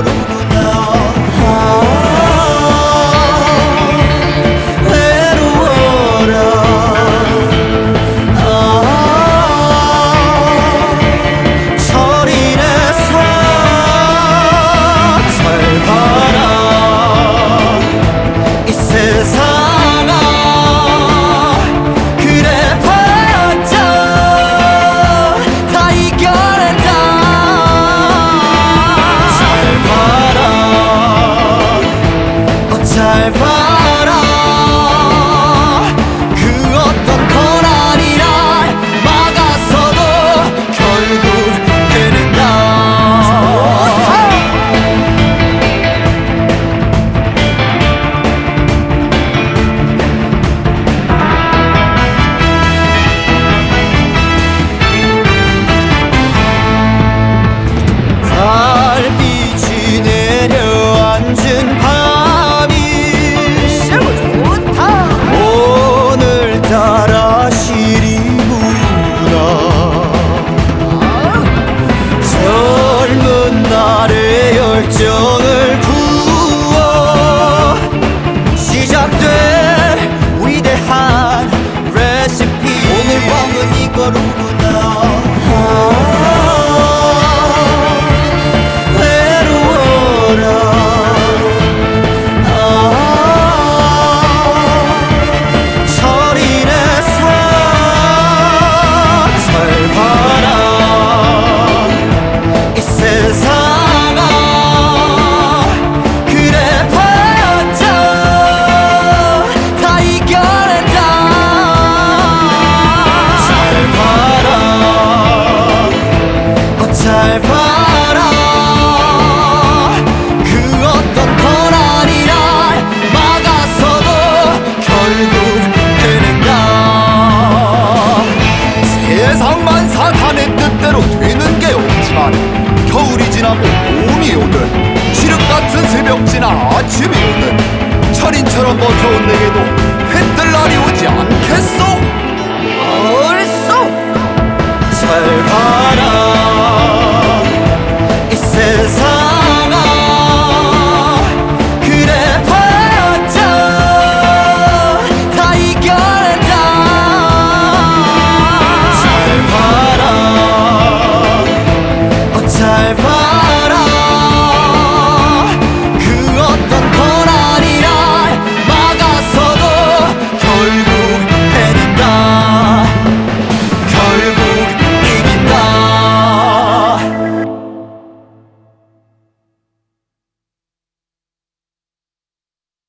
거로구나. 외로워라. 철이네 사 잘 봐라. 이 세상아 그래봤자 다 이겨낸다. 잘 봐라. 잘 봐라. 그 어떤 고난이날 막아서도 결국 해낸다. 달빛이 내려앉은 밤이 좋다. 오늘따라 시리구나. 젊은 날의 열정을 부어 시작된 위대한 레시피. 오늘 밤은 이거로구나. 외로워라. 철이네 사 잘 봐라. 이 세상아 그래봤자 다 이겨낸다. 잘 봐라. 잘 봐라. 그 어떤 고난이날 막아서도 결국 해낸다. 세상만 사탄의 뜻대로 되는 게 없지만 겨울이 지나고 봄이 오든 칠흑 같은 새벽 지나 아침이 오든 철인처럼 버텨온 내게도 해뜰 날이 오지 않겠소? 얼쏘 잘 봐라.